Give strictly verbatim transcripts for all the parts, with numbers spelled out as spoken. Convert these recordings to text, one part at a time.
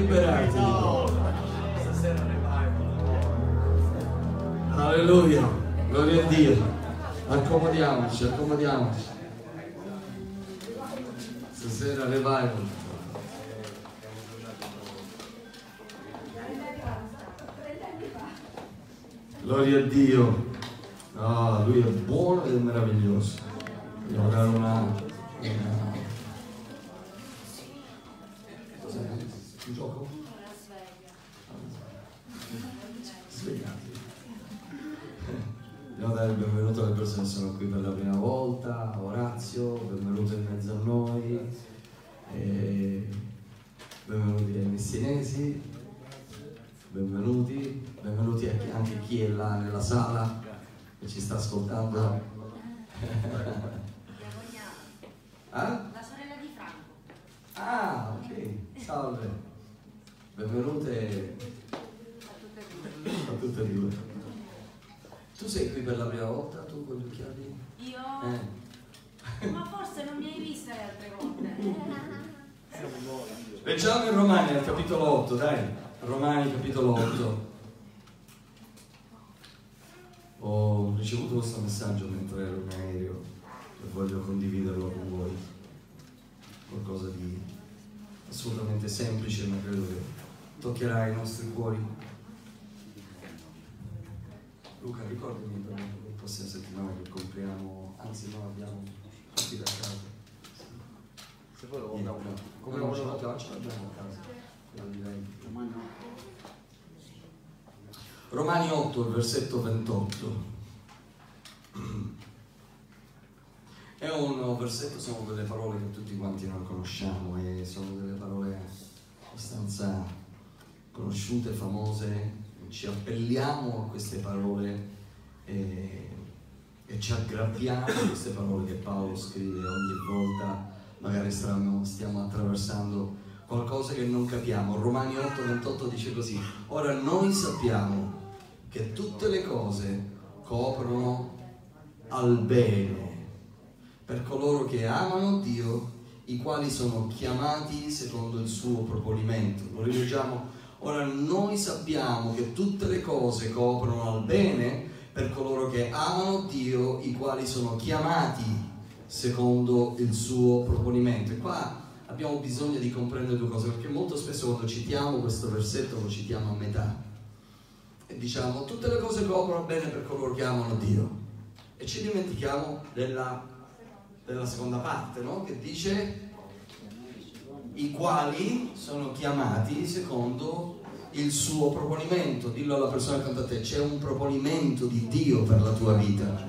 liberarti. Alleluia, gloria a Dio. Accomodiamoci, accomodiamoci. Stasera revival. Gloria a Dio. Ah, lui è buono ed è meraviglioso. Devo dare una, una... Cos'è? Un gioco? Svegliati. Devo dare il benvenuto alle persone che sono qui per la prima volta. Orazio, benvenuto in mezzo a noi. E benvenuti ai messinesi. Benvenuti. Benvenuti anche chi è là nella sala che ci sta ascoltando. Ah? La sorella di Franco. Ah, ok, salve. Benvenute a tutte e due. Tu sei qui per la prima volta, tu con gli occhiali? Io? Eh. Ma forse non mi hai vista le altre volte. Leggiamo in Romani al capitolo otto, dai. Romani capitolo otto. Ho ricevuto questo messaggio mentre ero in aereo e voglio condividerlo con voi. Qualcosa di assolutamente semplice, ma credo che toccherà i nostri cuori. Luca, ricordami per la prossima settimana che compriamo, anzi noi abbiamo tutti da casa. Se voi lo Niente, vogliamo, come lo vogliamo, ce l'abbiamo a casa. Quello di lei. Romani otto, il versetto ventotto. È un versetto, sono delle parole che tutti quanti noi conosciamo e sono delle parole abbastanza conosciute, famose. Ci appelliamo a queste parole e, e ci aggrappiamo a queste parole che Paolo scrive ogni volta, magari stiamo, stiamo attraversando qualcosa che non capiamo. Romani otto ventotto dice così: ora noi sappiamo che tutte le cose coprono al bene per coloro che amano Dio, i quali sono chiamati secondo il suo proponimento. Lo rileggiamo: ora noi sappiamo che tutte le cose coprono al bene per coloro che amano Dio, i quali sono chiamati secondo il suo proponimento. E qua abbiamo bisogno di comprendere due cose, perché molto spesso quando citiamo questo versetto lo citiamo a metà e diciamo tutte le cose coprono bene per coloro che amano Dio e ci dimentichiamo della, della seconda parte, no? Che dice i quali sono chiamati secondo il suo proponimento. Dillo alla persona accanto a te: c'è un proponimento di Dio per la tua vita.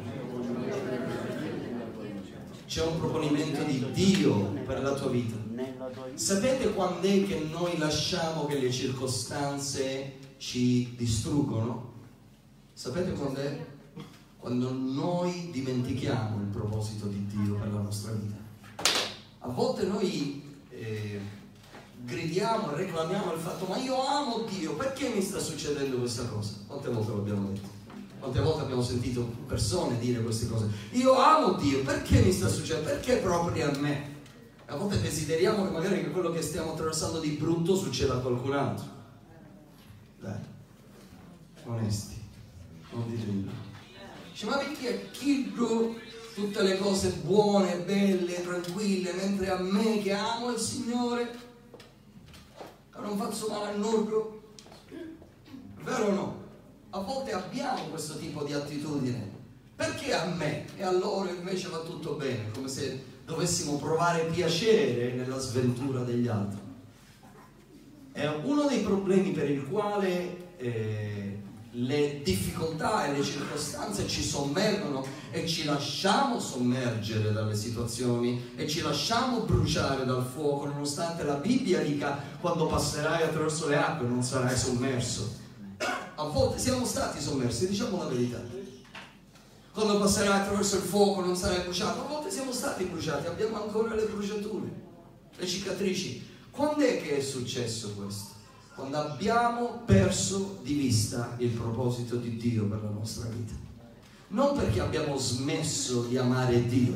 C'è un proponimento di Dio per la tua vita. Sapete quando è che noi lasciamo che le circostanze ci distruggono? Sapete quando è? Quando noi dimentichiamo il proposito di Dio per la nostra vita. A volte noi eh, gridiamo e reclamiamo il fatto: ma io amo Dio, perché mi sta succedendo questa cosa? Quante volte l'abbiamo detto? Quante volte abbiamo sentito persone dire queste cose? Io amo Dio, perché mi sta succedendo? Perché proprio a me? A volte desideriamo che magari che quello che stiamo attraversando di brutto succeda a qualcun altro. Dai, onesti, non dite nulla. Dice: ma perché chiedo tutte le cose buone, belle, tranquille, mentre a me che amo il Signore, che non faccio male a nulla? Vero o no? A volte abbiamo questo tipo di attitudine. Perché a me e a loro invece va tutto bene? Come se dovessimo provare piacere nella sventura degli altri. È uno dei problemi per il quale eh, le difficoltà e le circostanze ci sommergono e ci lasciamo sommergere dalle situazioni e ci lasciamo bruciare dal fuoco, nonostante la Bibbia dica: quando passerai attraverso le acque non sarai sommerso. A volte siamo stati sommersi, diciamo la verità. Quando passerai attraverso il fuoco non sarai bruciato. A volte siamo stati bruciati, abbiamo ancora le bruciature, le cicatrici. Quando è che è successo questo? Quando abbiamo perso di vista il proposito di Dio per la nostra vita. Non perché abbiamo smesso di amare Dio,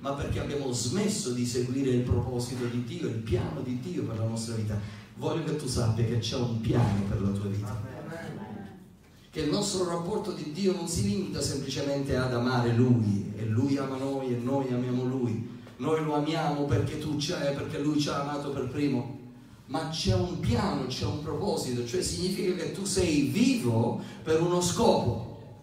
ma perché abbiamo smesso di seguire il proposito di Dio, il piano di Dio per la nostra vita. Voglio che tu sappia che c'è un piano per la tua vita. Che il nostro rapporto di Dio non si limita semplicemente ad amare Lui, e Lui ama noi e noi amiamo Lui. Noi lo amiamo perché tu c'hai, perché Lui ci ha amato per primo, ma c'è un piano, c'è un proposito, cioè significa che tu sei vivo per uno scopo.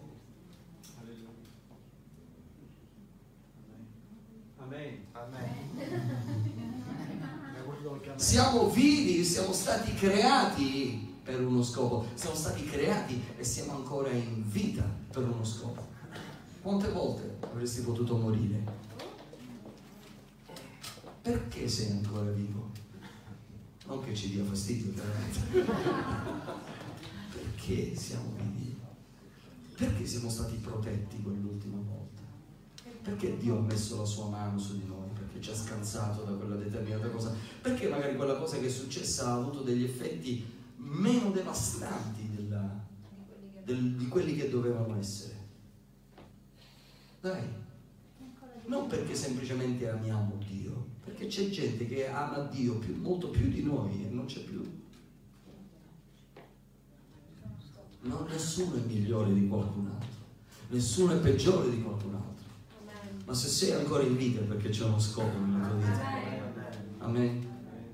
Siamo vivi, siamo stati creati per uno scopo, siamo stati creati e siamo ancora in vita per uno scopo. Quante volte avresti potuto morire? Perché sei ancora vivo? Non che ci dia fastidio, veramente. Perché siamo vivi? Perché siamo stati protetti quell'ultima volta? Perché Dio ha messo la sua mano su di noi? Perché ci ha scansato da quella determinata cosa? Perché magari quella cosa che è successa ha avuto degli effetti meno devastanti della, del, di quelli che dovevano essere? Dai, non perché semplicemente amiamo Dio, perché c'è gente che ama Dio più, molto più di noi e non c'è più. No, nessuno è migliore di qualcun altro, nessuno è peggiore di qualcun altro. Ma se sei ancora in vita è perché c'è uno scopo nella tua vita. Amen.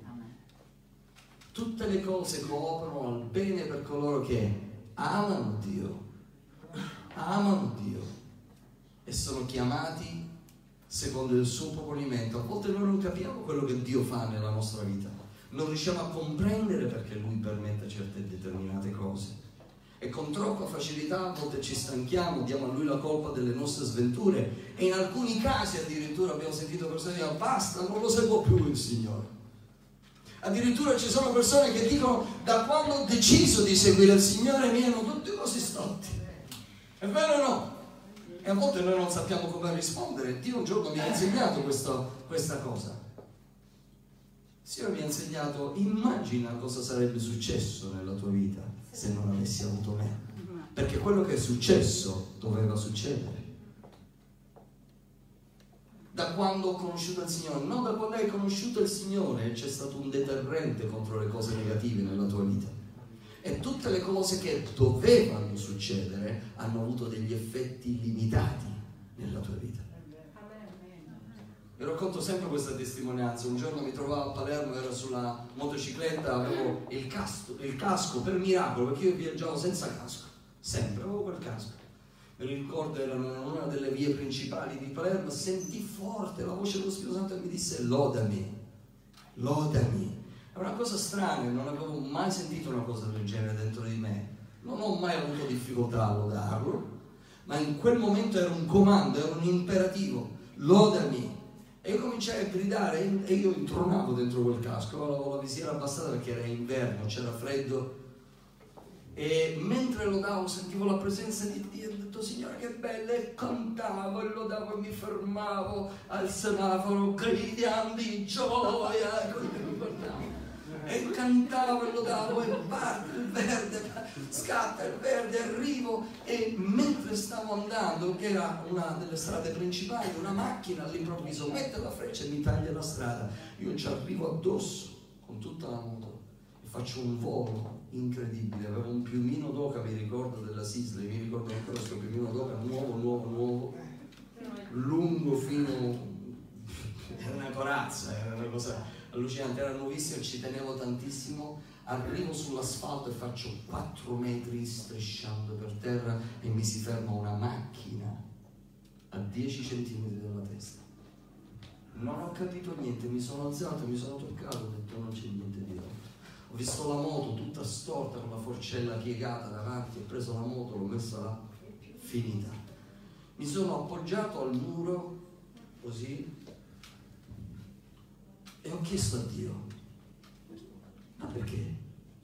Tutte le cose cooperano al bene per coloro che amano Dio, amano Dio e sono chiamati secondo il suo proponimento. A volte noi non capiamo quello che Dio fa nella nostra vita, non riusciamo a comprendere perché Lui permette certe determinate cose. E con troppa facilità a volte ci stanchiamo, diamo a Lui la colpa delle nostre sventure e in alcuni casi addirittura abbiamo sentito persone dire basta, non lo seguo più il Signore. Addirittura ci sono persone che dicono da quando ho deciso di seguire il Signore mi erano tutti così storti. È vero o no? E a volte noi non sappiamo come rispondere. Dio un giorno mi ha insegnato questo, questa cosa. Il Signore mi ha insegnato, immagina cosa sarebbe successo nella tua vita se non avessi avuto me, perché quello che è successo doveva succedere. Da quando ho conosciuto il Signore, non da quando hai conosciuto il Signore, c'è stato un deterrente contro le cose negative nella tua vita, e tutte le cose che dovevano succedere hanno avuto degli effetti limitati nella tua vita. Vi racconto sempre questa testimonianza. Un giorno mi trovavo a Palermo, ero sulla motocicletta, avevo il casco, il casco per miracolo, perché io viaggiavo senza casco, sempre, avevo quel casco. Mi ricordo, ero in una delle vie principali di Palermo, sentii forte la voce dello Spirito Santo e mi disse lodami, lodami. È una cosa strana, non avevo mai sentito una cosa del genere dentro di me, non ho mai avuto difficoltà a lodarlo, ma in quel momento era un comando, era un imperativo, lodami. E io cominciai a gridare e io intronavo dentro quel casco, avevo la visiera abbassata perché era inverno, c'era freddo, e mentre lodavo sentivo la presenza di Dio e ho detto Signore che bello, e cantavo e lodavo e mi fermavo al semaforo gridando di gioia e così mi guardavo e cantavo e lodavo e parte il verde, scatta il verde, arrivo, e mentre stavo andando, che era una delle strade principali, una macchina all'improvviso mette la freccia e mi taglia la strada. Io ci arrivo addosso con tutta la moto e faccio un volo incredibile. Avevo un piumino d'oca, mi ricordo, della Sisley, mi ricordo ancora questo piumino d'oca nuovo, nuovo, nuovo, lungo fino... era una corazza, era una cosa allucinante, era nuovissimo, ci tenevo tantissimo. Arrivo sull'asfalto e faccio quattro metri strisciando per terra e mi si ferma una macchina a dieci centimetri dalla testa. Non ho capito niente, mi sono alzato, mi sono toccato, ho detto non c'è niente di altro. Ho visto la moto tutta storta con la forcella piegata davanti, ho preso la moto, l'ho messa là, finita. Mi sono appoggiato al muro così e ho chiesto a Dio, ma perché?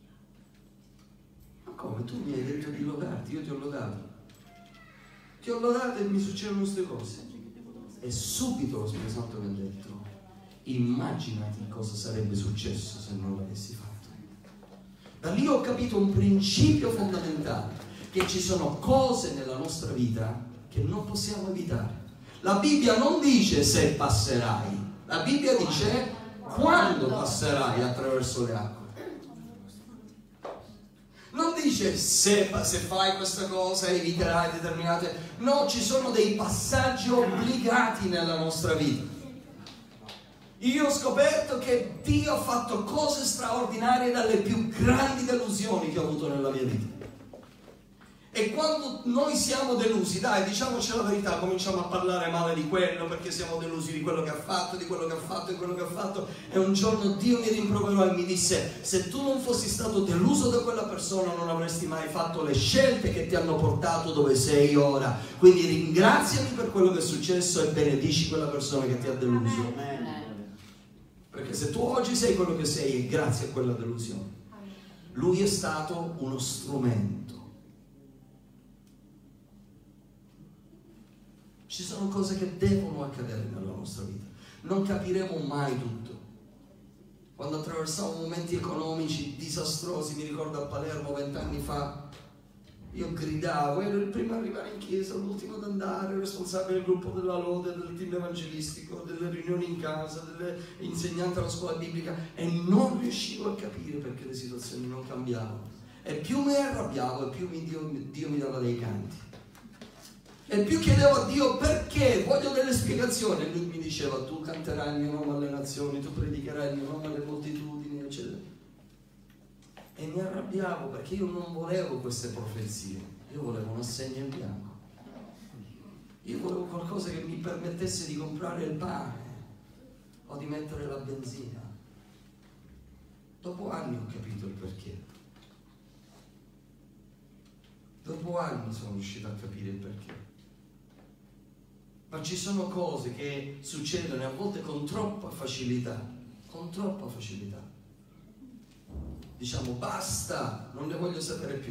Ma come? Tu mi hai detto di lodarti, io ti ho lodato. Ti ho lodato e mi succedono queste cose. E subito lo Spirito Santo mi ha detto, immaginati cosa sarebbe successo se non l'avessi fatto. Da lì ho capito un principio fondamentale, che ci sono cose nella nostra vita che non possiamo evitare. La Bibbia non dice se passerai, la Bibbia dice quando passerai attraverso le acque. Non dice se, se fai questa cosa eviterai determinate... No, ci sono dei passaggi obbligati nella nostra vita. Io ho scoperto che Dio ha fatto cose straordinarie dalle più grandi delusioni che ho avuto nella mia vita. E quando noi siamo delusi, dai, diciamoci la verità, cominciamo a parlare male di quello perché siamo delusi di quello che ha fatto, di quello che ha fatto, di quello che ha fatto. E un giorno Dio mi rimproverò e mi disse: se tu non fossi stato deluso da quella persona non avresti mai fatto le scelte che ti hanno portato dove sei ora. Quindi ringraziami per quello che è successo e benedici quella persona che ti ha deluso. Perché se tu oggi sei quello che sei è grazie a quella delusione. Lui è stato uno strumento. Ci sono cose che devono accadere nella nostra vita. Non capiremo mai tutto. Quando attraversavo momenti economici disastrosi, mi ricordo a Palermo vent'anni fa, io gridavo, ero il primo ad arrivare in chiesa, l'ultimo ad andare, il responsabile del gruppo della lode, del team evangelistico, delle riunioni in casa, delle insegnanti alla scuola biblica, e non riuscivo a capire perché le situazioni non cambiavano. E più mi arrabbiavo e più mi Dio, Dio mi dava dei canti. E più chiedevo a Dio perché, voglio delle spiegazioni, e lui mi diceva: tu canterai il mio nome alle nazioni, tu predicherai il mio nome alle moltitudini, eccetera. E mi arrabbiavo perché io non volevo queste profezie, io volevo un assegno in bianco, io volevo qualcosa che mi permettesse di comprare il pane o di mettere la benzina. Dopo anni ho capito il perché, dopo anni sono riuscito a capire il perché. Ma ci sono cose che succedono a volte con troppa facilità, con troppa facilità. Diciamo basta, non ne voglio sapere più.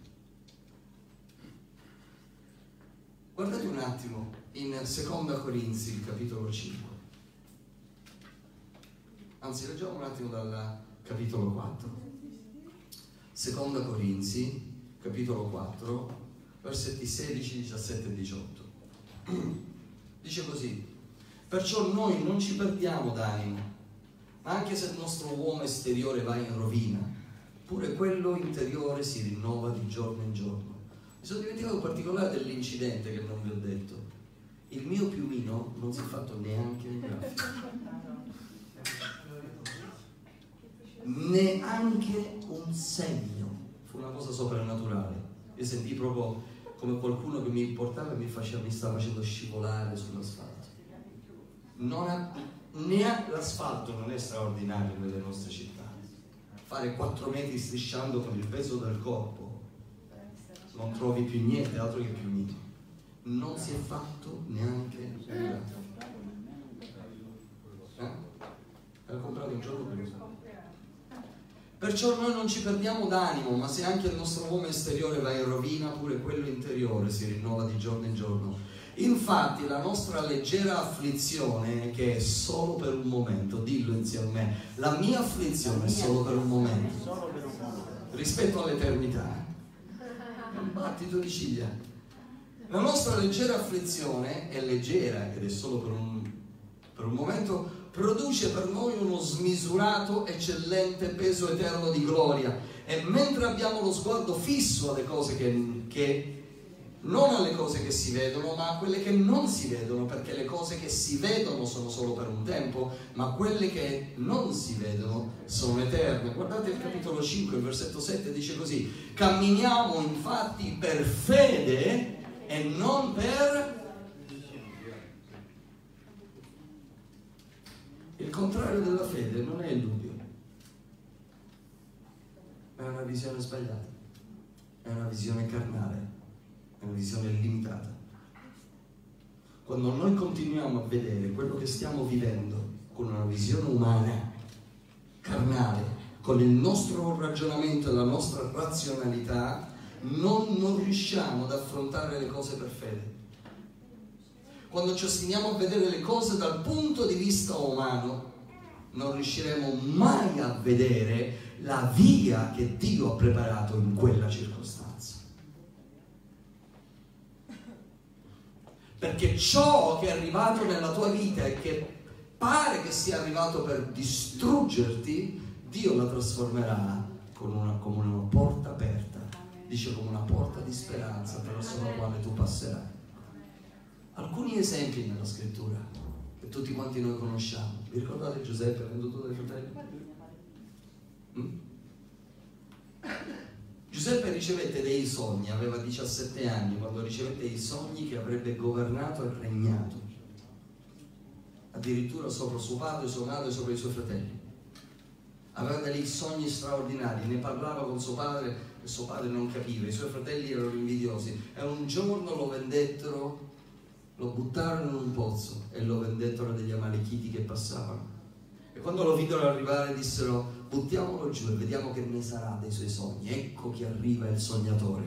Guardate un attimo in Seconda Corinzi, capitolo cinque. Anzi, leggiamo un attimo dal capitolo quattro. Seconda Corinzi, capitolo quattro, versetti sedici, diciassette e diciotto. Dice così: perciò noi non ci perdiamo d'animo, ma anche se il nostro uomo esteriore va in rovina, pure quello interiore si rinnova di giorno in giorno. Mi sono dimenticato in particolare dell'incidente che non vi ho detto. Il mio piumino non si è fatto neanche un graffio, neanche un segno. Fu una cosa soprannaturale. Io sentii proprio come qualcuno che mi portava e mi, faceva, mi stava facendo scivolare sull'asfalto. Non ha, ne ha, l'asfalto non è straordinario nelle nostre città. Fare quattro metri strisciando con il peso del corpo, non trovi più niente altro che piumino. Non si è fatto neanche un graffio. Eh? L'ho comprato un giorno prima. Perciò noi non ci perdiamo d'animo, ma se anche il nostro uomo esteriore va in rovina, pure quello interiore si rinnova di giorno in giorno. Infatti la nostra leggera afflizione, che è solo per un momento, dillo insieme a me, la mia afflizione è solo per un momento, rispetto all'eternità, è un battito di ciglia. La nostra leggera afflizione è leggera ed è solo per un, per un momento, produce per noi uno smisurato, eccellente peso eterno di gloria. E mentre abbiamo lo sguardo fisso alle cose che, che non alle cose che si vedono, ma a quelle che non si vedono, perché le cose che si vedono sono solo per un tempo, ma quelle che non si vedono sono eterne. Guardate il capitolo cinque, il versetto sette, dice così: camminiamo infatti per fede e non per... Il contrario della fede non è il dubbio, è una visione sbagliata, è una visione carnale, è una visione limitata. Quando noi continuiamo a vedere quello che stiamo vivendo con una visione umana, carnale, con il nostro ragionamento e la nostra razionalità, non, non riusciamo ad affrontare le cose per fede. Quando ci ostiniamo a vedere le cose dal punto di vista umano, non riusciremo mai a vedere la via che Dio ha preparato in quella circostanza. perché ciò che è arrivato nella tua vita e che pare che sia arrivato per distruggerti, Dio la trasformerà con una, come una porta aperta, dice, come una porta di speranza attraverso la quale tu passerai. Alcuni esempi nella scrittura che tutti quanti noi conosciamo. Vi ricordate Giuseppe venduto dai fratelli? Mm? Giuseppe ricevette dei sogni, aveva diciassette anni quando ricevette i sogni che avrebbe governato e regnato addirittura sopra suo padre, sua madre e sopra i suoi fratelli. Aveva dei sogni straordinari, ne parlava con suo padre e suo padre non capiva, i suoi fratelli erano invidiosi e un giorno lo vendettero, lo buttarono in un pozzo e lo vendettero a degli amalechiti che passavano. E quando lo videro arrivare dissero: buttiamolo giù e vediamo che ne sarà dei suoi sogni. Ecco che arriva il sognatore.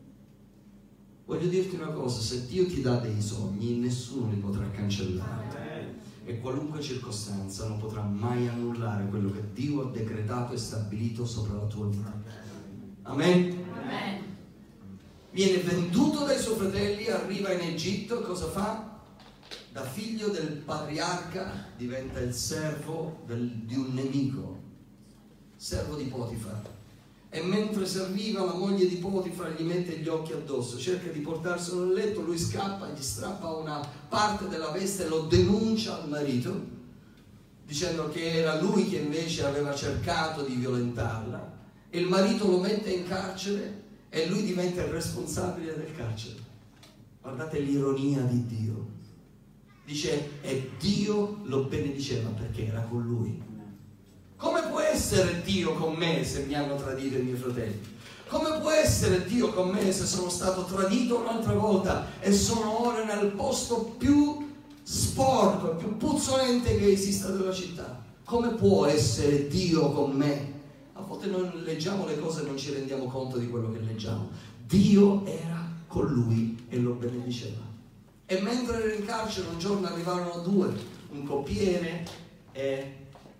Voglio dirti una cosa: se Dio ti dà dei sogni, nessuno li potrà cancellare e qualunque circostanza non potrà mai annullare quello che Dio ha decretato e stabilito sopra la tua vita. Amen? Amen. Viene venduto dai suoi fratelli, arriva in Egitto e cosa fa? Da figlio del patriarca diventa il servo del, di un nemico, servo di Potifar, e mentre serviva la moglie di Potifar gli mette gli occhi addosso, cerca di portarselo nel letto, lui scappa, gli strappa una parte della veste e lo denuncia al marito dicendo che era lui che invece aveva cercato di violentarla, e il marito lo mette in carcere e lui diventa il responsabile del carcere. Guardate l'ironia di Dio. Dice, e Dio lo benediceva perché era con lui. Come può essere Dio con me se mi hanno tradito i miei fratelli? Come può essere Dio con me se sono stato tradito un'altra volta e sono ora nel posto più sporco, più puzzolente che esista della città? Come può essere Dio con me? A volte noi leggiamo le cose e non ci rendiamo conto di quello che leggiamo. Dio era con lui e lo benediceva. E mentre era in carcere un giorno arrivarono due, un coppiere e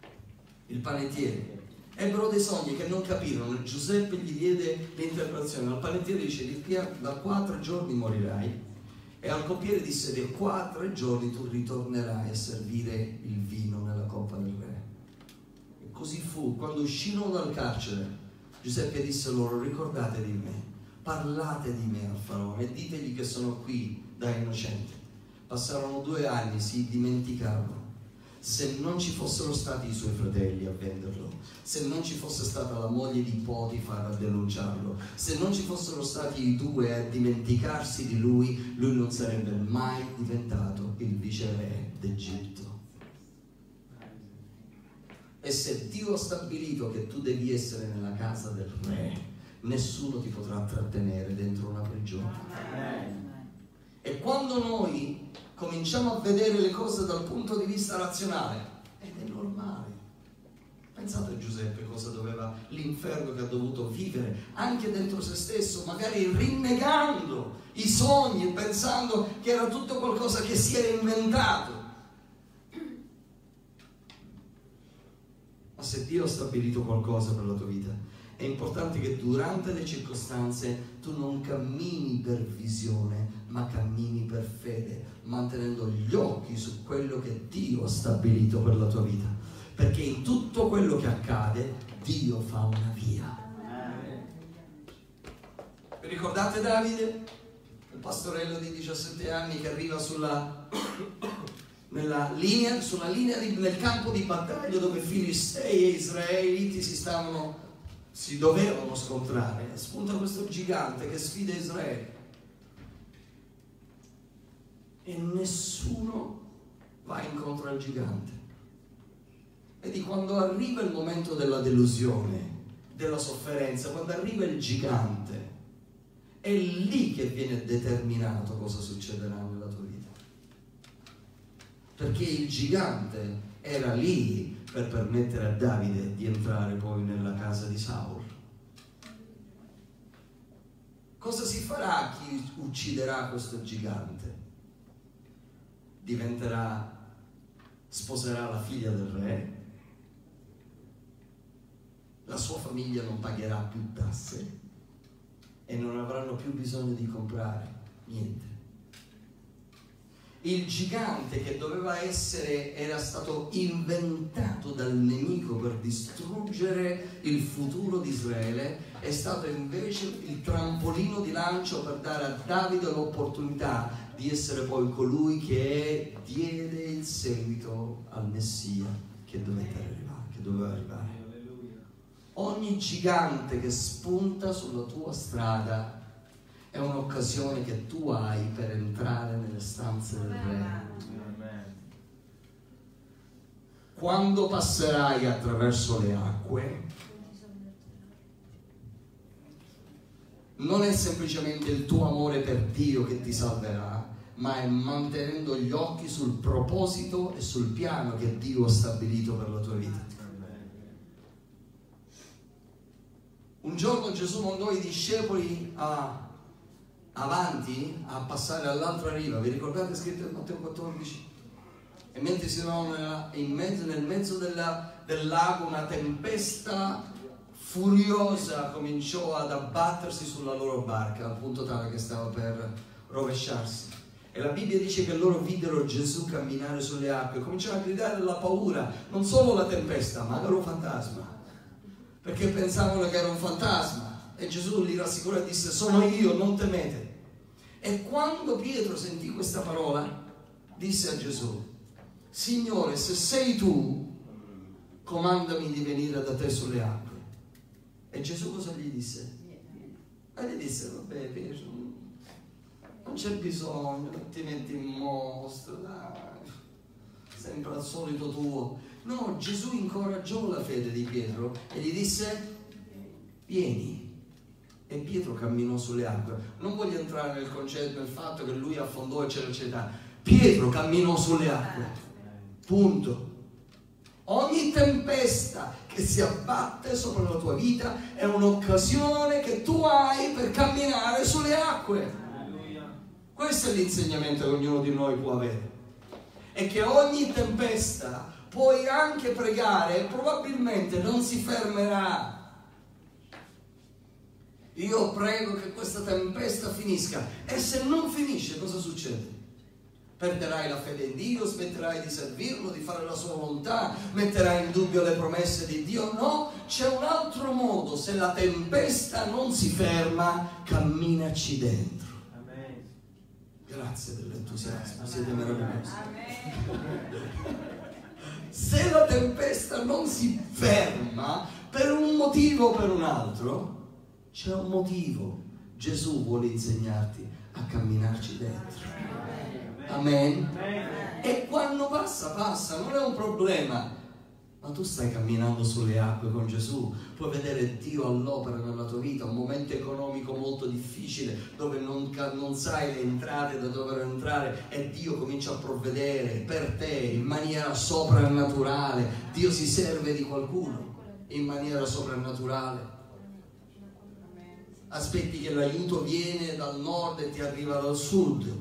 il panettiere. Ebbero dei sogni che non capirono. Giuseppe gli diede l'interpretazione. Al panettiere dice: di qui a, da qua a tre giorni morirai. E al coppiere disse: di qua a tre giorni tu ritornerai a servire il vino nella coppa del re. E così fu. Quando uscirono dal carcere, Giuseppe disse loro: ricordate di me, parlate di me al faraone e ditegli che sono qui da innocente. Passarono due anni, si dimenticarono. Se non ci fossero stati i suoi fratelli a venderlo, se non ci fosse stata la moglie di Potifar a denunciarlo, se non ci fossero stati i due a dimenticarsi di lui, lui non sarebbe mai diventato il viceré d'Egitto. E se Dio ha stabilito che tu devi essere nella casa del re, nessuno ti potrà trattenere dentro una prigione. Amen. E quando noi cominciamo a vedere le cose dal punto di vista razionale, ed è normale. Pensate a Giuseppe cosa doveva, l'inferno che ha dovuto vivere anche dentro se stesso, magari rinnegando i sogni e pensando che era tutto qualcosa che si era inventato. Ma se Dio ha stabilito qualcosa per la tua vita, è importante che durante le circostanze tu non cammini per visione, ma cammini per fede, mantenendo gli occhi su quello che Dio ha stabilito per la tua vita. Perché in tutto quello che accade, Dio fa una via. Vi ricordate Davide? Il pastorello di diciassette anni che arriva sulla, nella linea, sulla linea di, nel campo di battaglia dove Filistei e Israeliti si stavano si dovevano scontrare. Spunta questo gigante che sfida Israele e nessuno va incontro al gigante. Vedi, quando arriva il momento della delusione, della sofferenza, quando arriva il gigante, è lì che viene determinato cosa succederà nella tua vita, perché il gigante era lì per permettere a Davide di entrare poi nella casa di Saul. Cosa si farà a chi ucciderà questo gigante? Diventerà, sposerà la figlia del re, la sua famiglia non pagherà più tasse e non avranno più bisogno di comprare niente. il gigante che doveva essere, era stato inventato dal nemico per distruggere il futuro di Israele, è stato invece il trampolino di lancio per dare a Davide l'opportunità di essere poi colui che diede il seguito al Messia che doveva arrivare, che doveva arrivare. Ogni gigante che spunta sulla tua strada è un'occasione che tu hai per entrare nelle stanze del Re. Quando passerai attraverso le acque, non è semplicemente il tuo amore per Dio che ti salverà, ma è mantenendo gli occhi sul proposito e sul piano che Dio ha stabilito per la tua vita. Un giorno Gesù mandò i discepoli a avanti a passare all'altra riva, vi ricordate scritto in Matteo quattordici? E mentre si trovavano in mezzo, nel mezzo della, del lago, una tempesta furiosa cominciò ad abbattersi sulla loro barca, al punto tale che stava per rovesciarsi. E la Bibbia dice che loro videro Gesù camminare sulle acque, cominciarono a gridare dalla paura, non solo la tempesta, ma era un fantasma, perché pensavano che era un fantasma. E Gesù li rassicurò e disse: sono io, non temete. E quando Pietro sentì questa parola, disse a Gesù: Signore, se sei tu, comandami di venire da te sulle acque. E Gesù cosa gli disse? E gli disse: vabbè Pietro, non c'è bisogno, non ti metti in mostra, dai, sempre al solito tuo. No, Gesù incoraggiò la fede di Pietro e gli disse: vieni. E Pietro camminò sulle acque. Non voglio entrare nel concetto del fatto che lui affondò eccetera eccetera. Pietro camminò sulle acque, punto. Ogni tempesta che si abbatte sopra la tua vita è un'occasione che tu hai per camminare sulle acque. Questo è l'insegnamento che ognuno di noi può avere, e che ogni tempesta puoi anche pregare, probabilmente non si fermerà. Io prego che questa tempesta finisca, e se non finisce cosa succede? Perderai la fede in Dio, smetterai di servirlo, di fare la sua volontà, metterai in dubbio le promesse di Dio? No, c'è un altro modo. Se la tempesta non si ferma, camminaci dentro. Amen. Grazie dell'entusiasmo, siete meravigliosi. Se la tempesta non si ferma per un motivo o per un altro, c'è un motivo. Gesù vuole insegnarti a camminarci dentro. Amen. E quando passa, passa, non è un problema. Ma tu stai camminando sulle acque con Gesù, puoi vedere Dio all'opera nella tua vita. Un momento economico molto difficile, dove non, non sai le entrate da dove entrare, e Dio comincia a provvedere per te in maniera soprannaturale. Dio si serve di qualcuno in maniera soprannaturale. Aspetti che l'aiuto viene dal nord e ti arriva dal sud.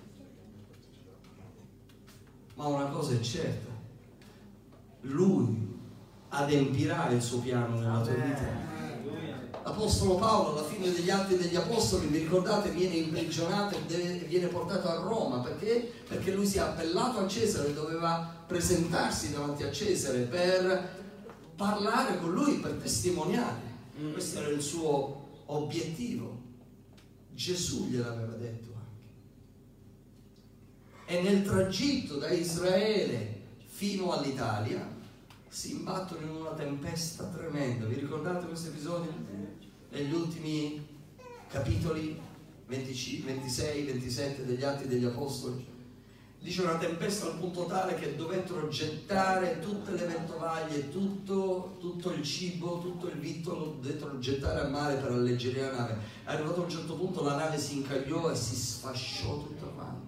Ma una cosa è certa: Lui adempirà il suo piano nella tua vita. L'Apostolo Paolo, alla fine degli Atti degli Apostoli, vi ricordate, viene imprigionato e viene portato a Roma. Perché? Perché lui si è appellato a Cesare, doveva presentarsi davanti a Cesare per parlare con lui, per testimoniare. Questo era il suo obiettivo. Gesù gliel'aveva detto anche. E nel tragitto da Israele fino all'Italia si imbattono in una tempesta tremenda. Vi ricordate questo episodio? Negli ultimi capitoli venticinque, ventisei ventisette degli Atti degli Apostoli dice una tempesta al punto tale che dovettero gettare tutte le ventovaglie, tutto, tutto il cibo, tutto il vitto lo dovettero gettare a mare per alleggerire la nave. Arrivato a un certo punto la nave si incagliò e si sfasciò tutta quanta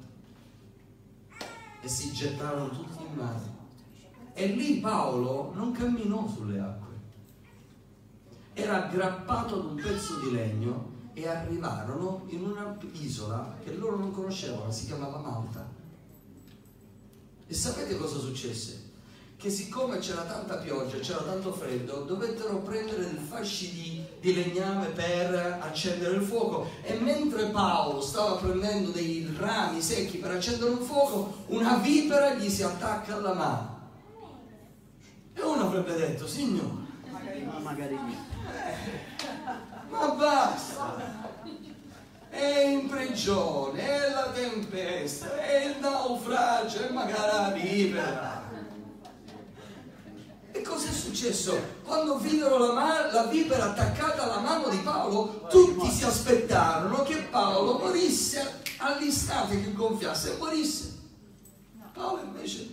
e si gettarono tutti in mare. E lì Paolo non camminò sulle acque, era aggrappato ad un pezzo di legno, e arrivarono in una isola che loro non conoscevano, si chiamava Malta. E sapete cosa successe? che siccome c'era tanta pioggia, c'era tanto freddo, dovettero prendere dei fasci di, di legname per accendere il fuoco, e mentre Paolo stava prendendo dei rami secchi per accendere un fuoco, una vipera gli si attacca alla mano. E uno avrebbe detto: Signore, Ma magari eh, ma basta, è in prigione, è la tempesta, è il naufragio, e magari la vipera. E cosa è successo? Quando videro la, ma- la vipera attaccata alla mano di Paolo, tutti si aspettarono che Paolo morisse all'istante che gonfiasse e morisse. Paolo invece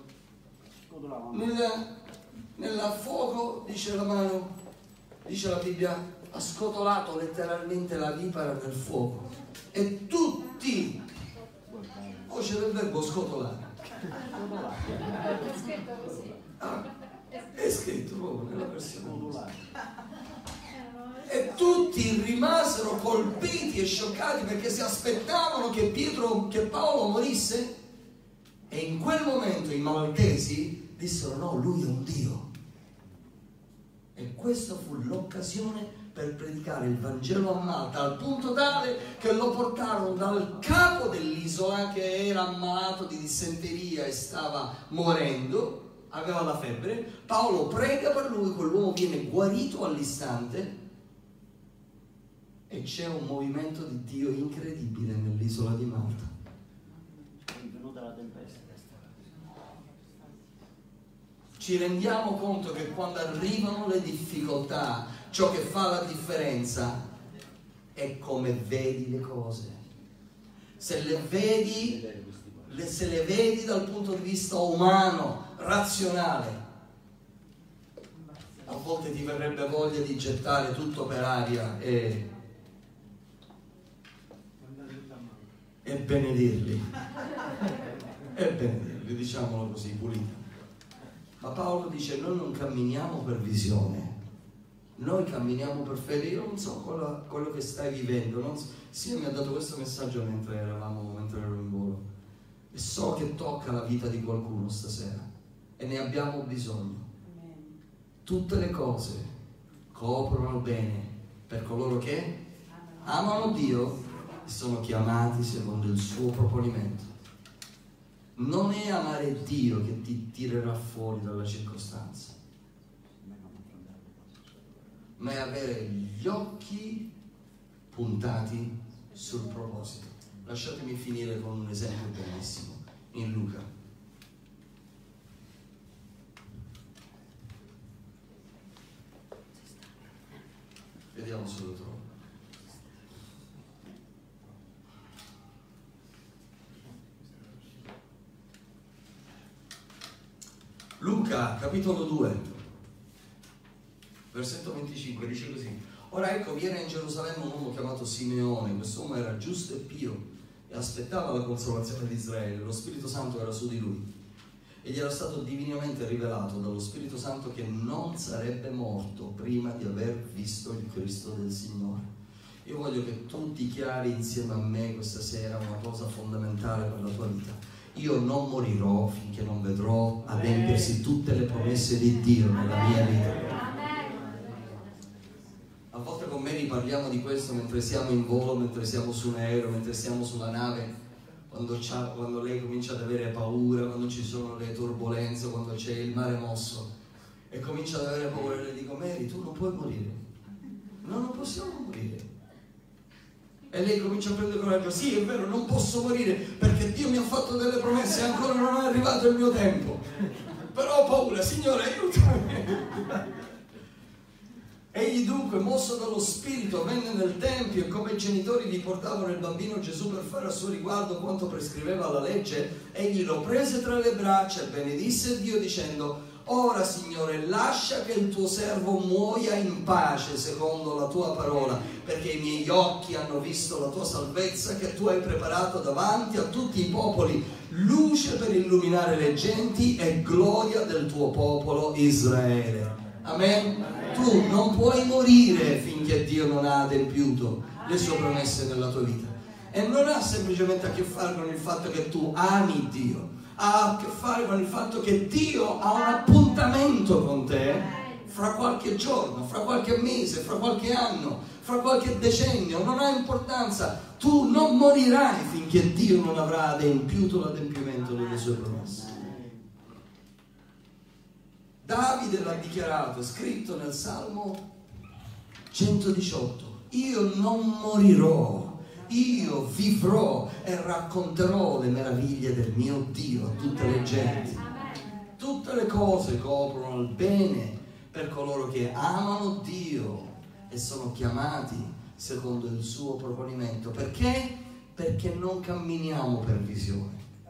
nel, nel fuoco, dice la mano, dice la Bibbia, ha scotolato letteralmente la vipera nel fuoco, e tutti, voce del verbo scotolare, ah, è scritto proprio nella versione, e tutti rimasero colpiti e scioccati perché si aspettavano che Pietro, che Paolo morisse, e in quel momento i maltesi dissero: no, lui è un Dio. E questa fu l'occasione per predicare il Vangelo a Malta, al punto tale che lo portarono dal capo dell'isola, che era ammalato di dissenteria e stava morendo, aveva la febbre. Paolo prega per lui, quell'uomo viene guarito all'istante, e c'è un movimento di Dio incredibile nell'isola di Malta. è venuta la tempesta. Ci rendiamo conto che quando arrivano le difficoltà, ciò che fa la differenza è come vedi le cose. Se le vedi, le, se le vedi dal punto di vista umano, razionale, a volte ti verrebbe voglia di gettare tutto per aria e, e benedirli. E benedirli, diciamolo così, puliti. Ma Paolo dice: noi non camminiamo per visione, noi camminiamo per fede. Io non so quello, quello che stai vivendo, non so, sì, mi ha dato questo messaggio mentre eravamo, mentre ero in volo, e so che tocca la vita di qualcuno stasera, e ne abbiamo bisogno. Tutte le cose cooperano al bene per coloro che amano Dio e sono chiamati secondo il suo proponimento. Non è amare Dio che ti tirerà fuori dalla circostanza, ma è avere gli occhi puntati sul proposito. Lasciatemi finire con un esempio bellissimo in Luca. Vediamo se lo trovo. Luca, capitolo due, versetto venticinque, dice così: ora ecco, viene in Gerusalemme un uomo chiamato Simeone. Quest'uomo era giusto e pio e aspettava la consolazione di Israele. Lo Spirito Santo era su di lui, e gli era stato divinamente rivelato dallo Spirito Santo che non sarebbe morto prima di aver visto il Cristo del Signore. Io voglio che tu dichiari insieme a me questa sera una cosa fondamentale per la tua vita: io non morirò finché non vedrò adempiersi tutte le promesse di Dio nella mia vita. A volte con Mary parliamo di questo mentre siamo in volo, mentre siamo su un aereo, mentre siamo sulla nave, quando, quando lei comincia ad avere paura, quando ci sono le turbolenze, quando c'è il mare mosso e comincia ad avere paura, le dico: Mary, tu non puoi morire, no, non possiamo morire. E lei comincia a prendere coraggio: sì, è vero, non posso morire perché Dio mi ha fatto delle promesse e ancora non è arrivato il mio tempo, però ho paura, Signore, aiutami. Egli dunque, mosso dallo Spirito, venne nel Tempio, e come i genitori gli portavano il bambino Gesù per fare a suo riguardo quanto prescriveva la legge, egli lo prese tra le braccia e benedisse Dio dicendo: ora, Signore, lascia che il tuo servo muoia in pace secondo la tua parola, perché i miei occhi hanno visto la tua salvezza che tu hai preparato davanti a tutti i popoli, luce per illuminare le genti e gloria del tuo popolo Israele. Amen. Tu non puoi morire finché Dio non ha adempiuto le sue promesse nella tua vita, e non ha semplicemente a che fare con il fatto che tu ami Dio, ha a che fare con il fatto che Dio ha un appuntamento con te fra qualche giorno, fra qualche mese, fra qualche anno, fra qualche decennio, non ha importanza. Tu non morirai finché Dio non avrà adempiuto l'adempimento delle sue promesse. Davide l'ha dichiarato, è scritto nel Salmo centodiciotto: io non morirò, io vivrò e racconterò le meraviglie del mio Dio a tutte le genti. Tutte le cose coprono il bene per coloro che amano Dio e sono chiamati secondo il suo proponimento. Perché? Perché non camminiamo per visione,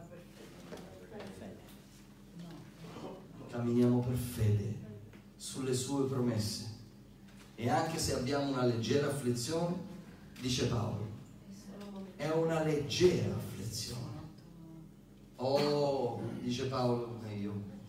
camminiamo per fede sulle sue promesse. E anche se abbiamo una leggera afflizione, dice Paolo, è una leggera afflizione. Oh, dice Paolo, io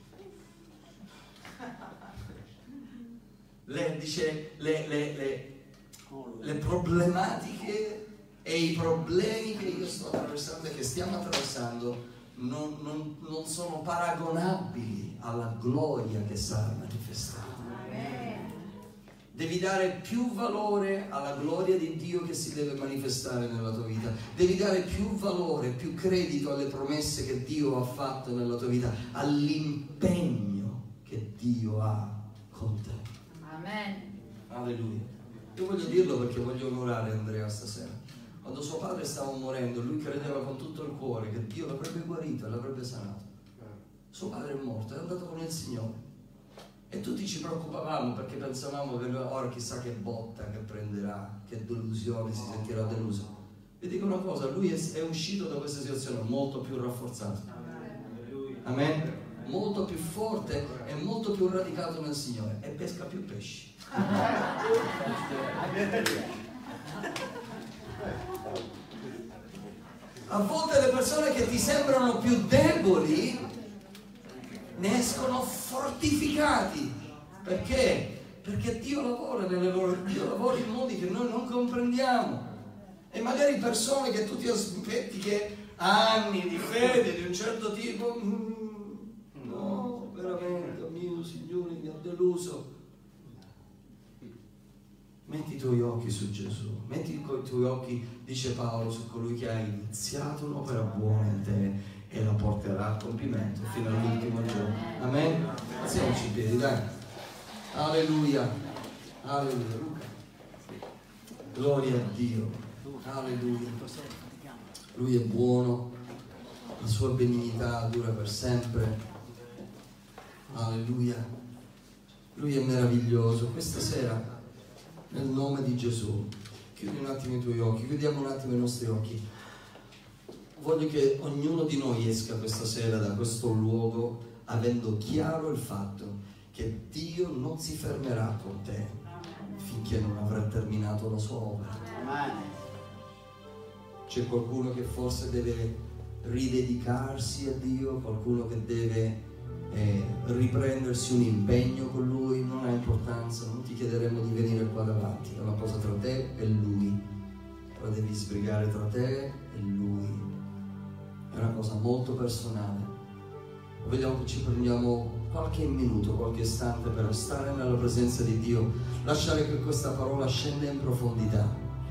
le, dice le, le, le, le problematiche e i problemi che io sto attraversando e che stiamo attraversando non, non, non sono paragonabili alla gloria che sarà manifestata. Devi dare più valore alla gloria di Dio che si deve manifestare nella tua vita. Devi dare più valore, più credito alle promesse che Dio ha fatto nella tua vita, all'impegno che Dio ha con te. Amen. Alleluia. Io voglio dirlo perché voglio onorare Andrea stasera. Quando suo padre stava morendo, lui credeva con tutto il cuore che Dio l'avrebbe guarito e l'avrebbe sanato. Suo padre è morto, è andato con il Signore. E tutti ci preoccupavamo perché pensavamo che ora chissà che botta che prenderà, che delusione, si sentirà deluso. Vi dico una cosa, lui è, è uscito da questa situazione molto più rafforzato. Amen? Molto più forte e molto più radicato nel Signore e pesca più pesci. A volte le persone che ti sembrano più deboli ne escono fortificati. Perché? Perché Dio lavora nelle loro, Dio lavora in modi che noi non comprendiamo. E magari persone che tu ti aspetti che anni di fede di un certo tipo, mm, no, veramente, mio Signore mi ha deluso. Metti i tuoi occhi su Gesù, metti i tuoi occhi, dice Paolo, su colui che ha iniziato un'opera buona in te e la porterà a compimento fino all'ultimo giorno. Amen? Alziamoci in piedi, dai. Alleluia. Alleluia. Luca. Gloria a Dio. Alleluia. Lui è buono, la sua benignità dura per sempre. Alleluia. Lui è meraviglioso. Questa sera, nel nome di Gesù, chiudi un attimo i tuoi occhi, chiudiamo un attimo i nostri occhi. Voglio che ognuno di noi esca questa sera da questo luogo avendo chiaro il fatto che Dio non si fermerà con te finché non avrà terminato la sua opera. C'è qualcuno che forse deve ridedicarsi a Dio, qualcuno che deve eh, riprendersi un impegno con Lui. Non ha importanza, non ti chiederemo di venire qua davanti, è una cosa tra te e Lui, la devi sbrigare tra te e Lui. È una cosa molto personale. Vogliamo che ci prendiamo qualche minuto, qualche istante per stare nella presenza di Dio, lasciare che questa parola scenda in profondità,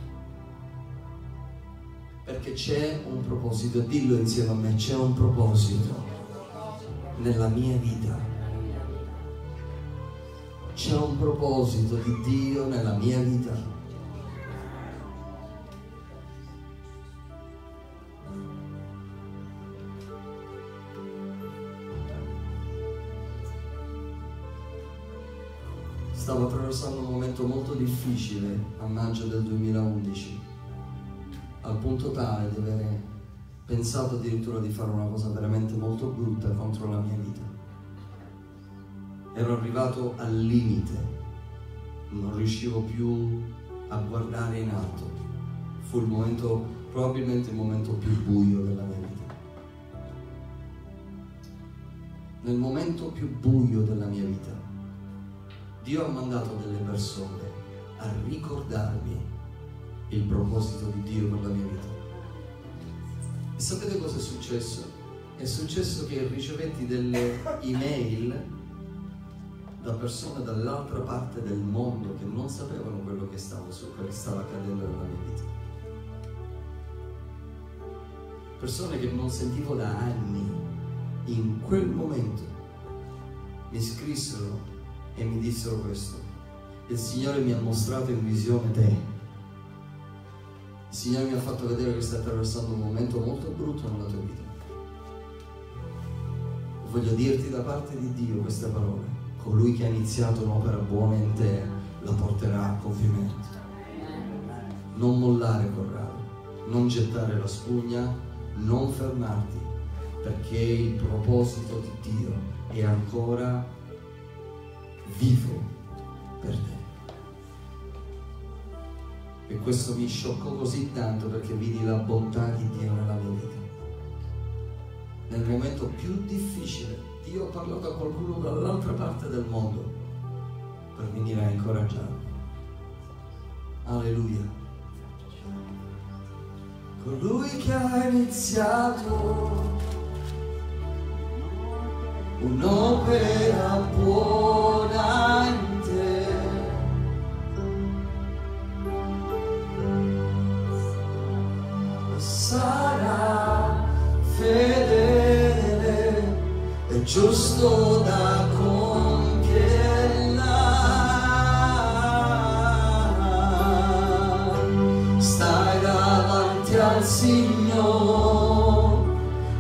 perché c'è un proposito. Dillo insieme a me: c'è un proposito nella mia vita, c'è un proposito di Dio nella mia vita. Stavo attraversando un momento molto difficile a maggio del duemilaundici, al punto tale di avere pensato addirittura di fare una cosa veramente molto brutta contro la mia vita. Ero arrivato al limite, non riuscivo più a guardare in alto. Fu il momento, probabilmente il momento più buio della mia vita. Nel momento più buio della mia vita, Dio ha mandato delle persone a ricordarmi il proposito di Dio per la mia vita. E sapete cosa è successo? è successo che ricevetti delle email da persone dall'altra parte del mondo che non sapevano quello che stava, quello che stava accadendo nella mia vita. Persone che non sentivo da anni, in quel momento mi scrissero e mi dissero questo: il Signore mi ha mostrato in visione te, il Signore mi ha fatto vedere che stai attraversando un momento molto brutto nella tua vita. Voglio dirti da parte di Dio queste parole: colui che ha iniziato un'opera buona in te la porterà a compimento. Non mollare, Corrado, non gettare la spugna, non fermarti, perché il proposito di Dio è ancora vivo per te. E questo mi scioccò così tanto, perché vidi la bontà di Dio nella mia vita. Nel momento più difficile Dio ha parlato a qualcuno dall'altra parte del mondo per venire a incoraggiarmi. Alleluia. Colui che ha iniziato un'opera buona in te sarà fedele e giusto da compierla. Stai davanti al Signore,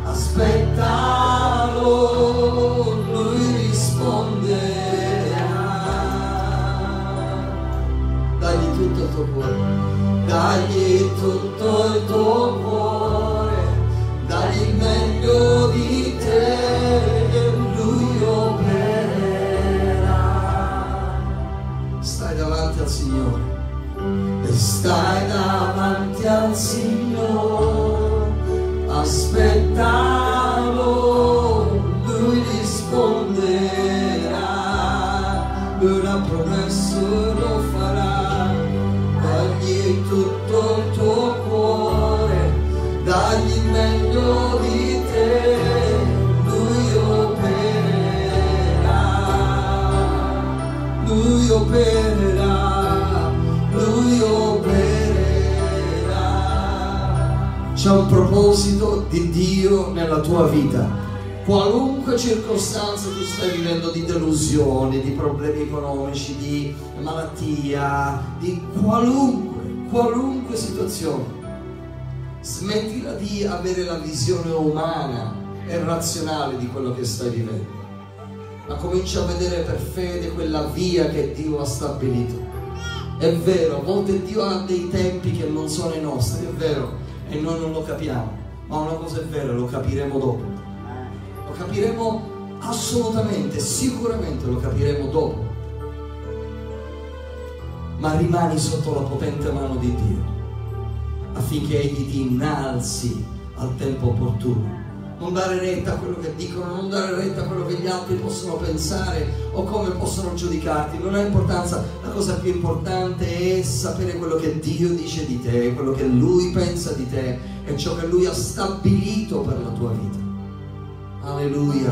aspettalo, Lui risponderà. Dagli tutto il tuo cuore, dagli tutto il tuo cuore, dagli il meglio di te, Lui opererà. Stai davanti al Signore e stai davanti al Signore, aspettalo, Lui risponderà. Lui l'ha promesso e lo farà. Dagli tutto il tuo cuore, dagli il meglio di te, Lui opererà, Lui opererà, Lui opererà. C'è un proposito di Dio nella tua vita. Qualunque circostanza tu stai vivendo, di delusioni, di problemi economici, di malattia, di qualunque, qualunque situazione, smettila di avere la visione umana e razionale di quello che stai vivendo, ma comincia a vedere per fede quella via che Dio ha stabilito. È vero, a volte Dio ha dei tempi che non sono i nostri, è vero, e noi non lo capiamo, ma una cosa è vera, lo capiremo dopo. Lo capiremo assolutamente, sicuramente lo capiremo dopo. Ma rimani sotto la potente mano di Dio, affinché Egli ti innalzi al tempo opportuno. Non dare retta a quello che dicono, non dare retta a quello che gli altri possono pensare o come possono giudicarti. Non ha importanza, la cosa più importante è sapere quello che Dio dice di te, quello che Lui pensa di te e ciò che Lui ha stabilito per la tua vita. Alleluia.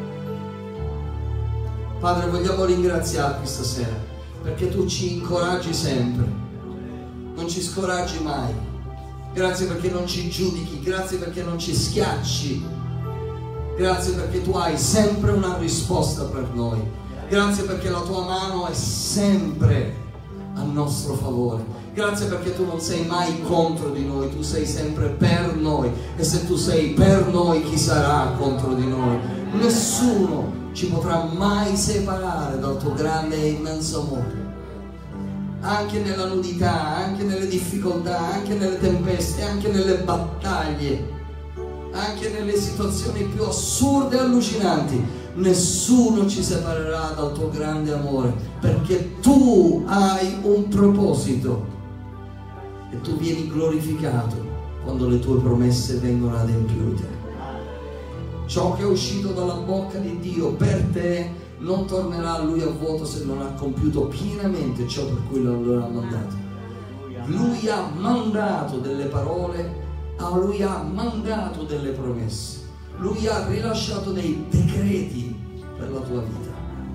Padre, vogliamo ringraziarti stasera perché tu ci incoraggi sempre, non ci scoraggi mai. Grazie perché non ci giudichi, grazie perché non ci schiacci, grazie perché tu hai sempre una risposta per noi, grazie perché la tua mano è sempre a nostro favore, grazie perché tu non sei mai contro di noi, tu sei sempre per noi, e se tu sei per noi chi sarà contro di noi? Nessuno ci potrà mai separare dal tuo grande e immenso amore. Anche nella nudità, anche nelle difficoltà, anche nelle tempeste, anche nelle battaglie, anche nelle situazioni più assurde e allucinanti, nessuno ci separerà dal tuo grande amore, perché tu hai un proposito e tu vieni glorificato quando le tue promesse vengono adempiute. Ciò che è uscito dalla bocca di Dio per te non tornerà a Lui a vuoto se non ha compiuto pienamente ciò per cui lo ha mandato. Lui ha mandato delle parole, a Lui ha mandato delle promesse. Lui ha rilasciato dei decreti per la tua vita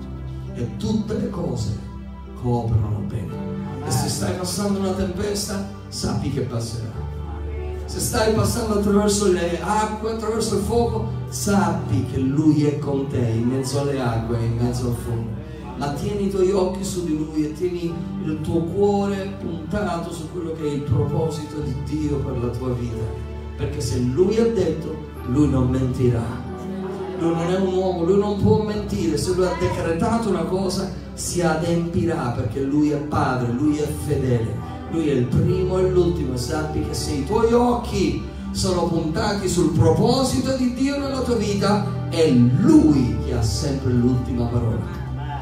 e tutte le cose cooperano bene. E se stai passando una tempesta, sappi che passerà. Se stai passando attraverso le acque, attraverso il fuoco, sappi che Lui è con te in mezzo alle acque e in mezzo al fuoco. Ma tieni i tuoi occhi su di Lui e tieni il tuo cuore puntato su quello che è il proposito di Dio per la tua vita, perché se Lui ha detto, Lui non mentirà. Lui non è un uomo, Lui non può mentire. Se Lui ha decretato una cosa, si adempirà, perché Lui è Padre, Lui è fedele, Lui è il primo e l'ultimo. E sappi che se i tuoi occhi sono puntati sul proposito di Dio nella tua vita, è Lui che ha sempre l'ultima parola.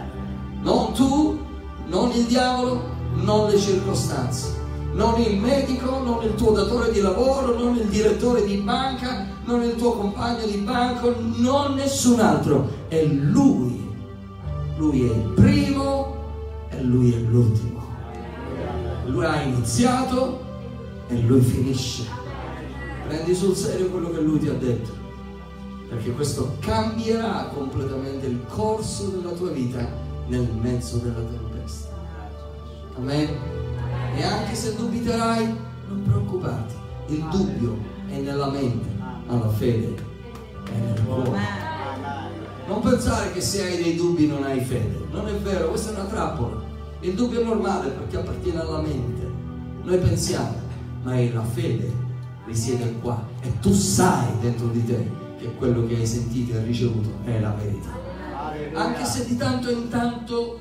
Non tu, non il diavolo, non le circostanze, non il medico, non il tuo datore di lavoro, non il direttore di banca, non il tuo compagno di banco, non nessun altro. È Lui. Lui è il primo e Lui è l'ultimo. Lui ha iniziato e Lui finisce. Prendi sul serio quello che Lui ti ha detto, perché questo cambierà completamente il corso della tua vita nel mezzo della tempesta. Amen. E anche se dubiterai, non preoccuparti. Il dubbio è nella mente, ma la fede è nel cuore. Non pensare che se hai dei dubbi non hai fede. Non è vero, questa è una trappola. Il dubbio è normale perché appartiene alla mente. Noi pensiamo, ma è la fede risiede qua. E tu sai dentro di te che quello che hai sentito e ricevuto è la verità. Anche se di tanto in tanto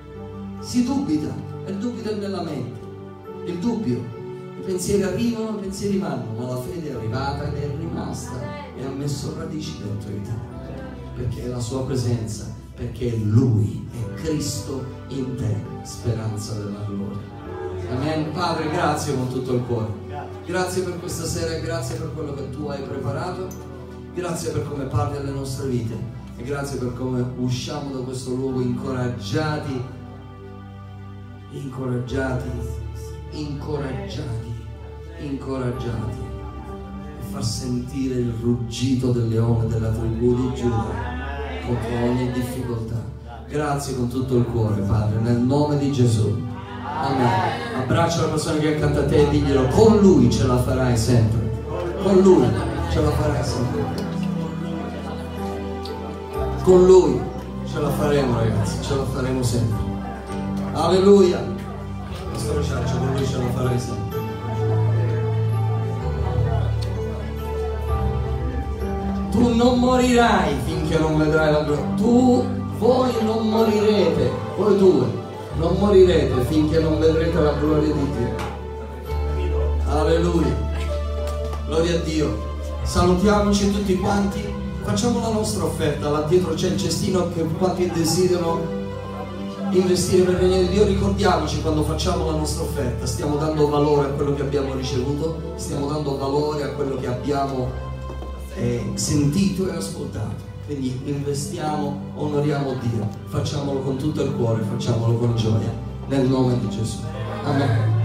si dubita, e il dubbio è nella mente. Il dubbio, i pensieri arrivano, i pensieri vanno, ma la fede è arrivata ed è rimasta e ha messo radici dentro di te, perché è la sua presenza, perché è Lui, è Cristo in te, speranza della gloria. Amen. Padre, grazie con tutto il cuore, grazie per questa sera e grazie per quello che Tu hai preparato, grazie per come parli alle nostre vite. E grazie per come usciamo da questo luogo incoraggiati, incoraggiati, incoraggiati, incoraggiati a far sentire il ruggito del leone della tribù di Giuda contro ogni difficoltà. Grazie con tutto il cuore, Padre, nel nome di Gesù. Amen. Abbraccia la persona che è accanto a te e diglielo: con Lui ce la farai sempre. Con Lui ce la farai sempre. Con Lui ce la faremo, ragazzi, ce la faremo sempre. Alleluia. Pastore Ciaccio, con Lui ce la farai sempre. Tu non morirai finché non vedrai la gloria. Tu, voi non morirete, voi due non morirete finché non vedrete la gloria di Dio. Alleluia. Gloria a Dio. Salutiamoci tutti quanti. Facciamo la nostra offerta. Là dietro c'è il cestino che quanti desiderano investire per il regno di Dio. Ricordiamoci, quando facciamo la nostra offerta stiamo dando valore a quello che abbiamo ricevuto, stiamo dando valore a quello che abbiamo eh, sentito e ascoltato. Quindi investiamo, onoriamo Dio, facciamolo con tutto il cuore, facciamolo con gioia, nel nome di Gesù. Amen.